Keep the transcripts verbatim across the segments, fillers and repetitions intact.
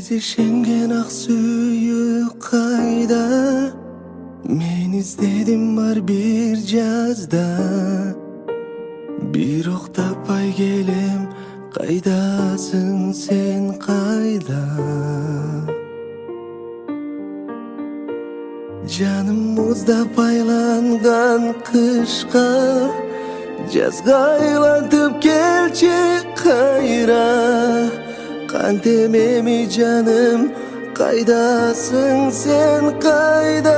Кезишенген ак сүйүк кайда, мен издедим бар бир жазда. Бирок таппай келем, кайдасың сен кайда? Жаным муздап айланган кышка, жазга айлантып келчи кайра. Кантем эми жаным, кайдасың сен кайда?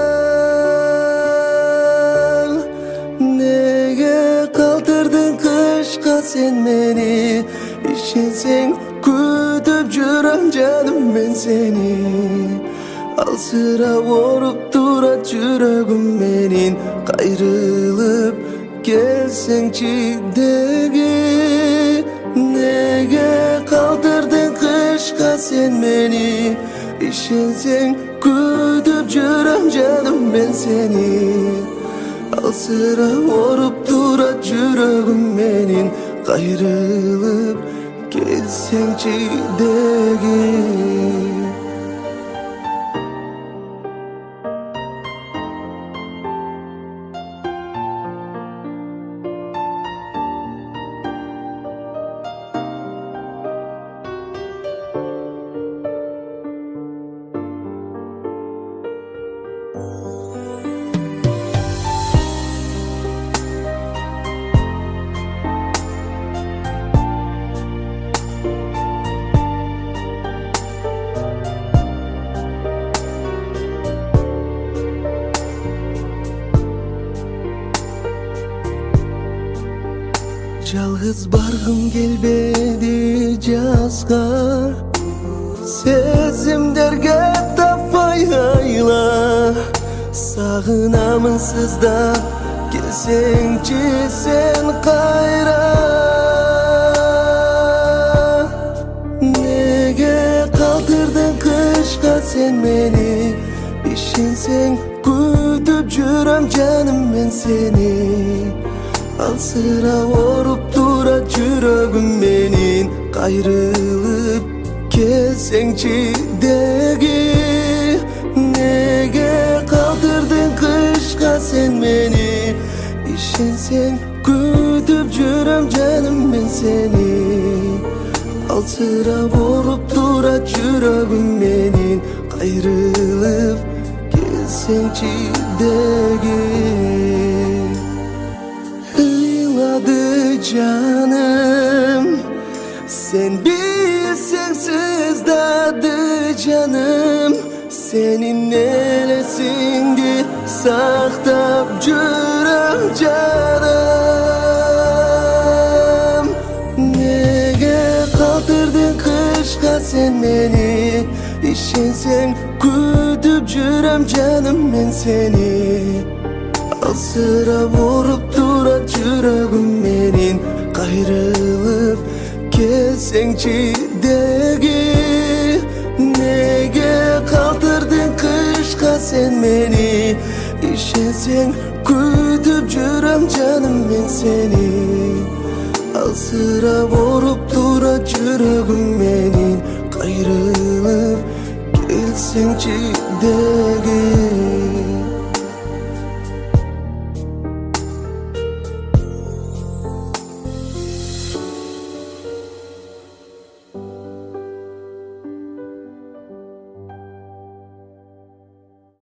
Неге калтырдың кышка сен мени? Ишенсең күтүп жүрөм жаным мен сени. Алсырап оруп турат жүрөгүм менин, кайрылып келсеңчи деги. Неге калтырдың кышка сен мени? Ишенсең күтүп жүрөм жаным мен сени. Алсырап оруп турат жүрөгүм менин, кайрылып келсеңчи деги. Жалгыз баргым келбеди жазга, сезимдерге таппай айла. Сагынамын сыздап, келсеңчи сен кайра. Неге калтырдың кышка сен мени? Ишенсең күтүп жүрөм жаным мен сени. Алсырап оруп турат жүрөгүм менин, кайрылып келсеңчи деги. Неге калтырдың кышка сен мени? Ишенсең күтүп жүрөм жаным мен сени. Алсырап оруп турат жүрөгүм менин, кайрылып келсеңчи деги. Canım, sen bilsen sızdadı canım. Senin neresindi saktap жүрөм canım. Nege kaldırdın kışka sen meni? İşensen kütüp жүрөм canım ben seni. Alsırap orup turat жүрөгүм менин, кайрылып келсеңчи деги. Неге калтырдың кышка сен мени? Ишенсең күтүп жүрөм жаным мен сени. Алсырап оруп турат жүрөгүм менин, кайрылып келсеңчи деги.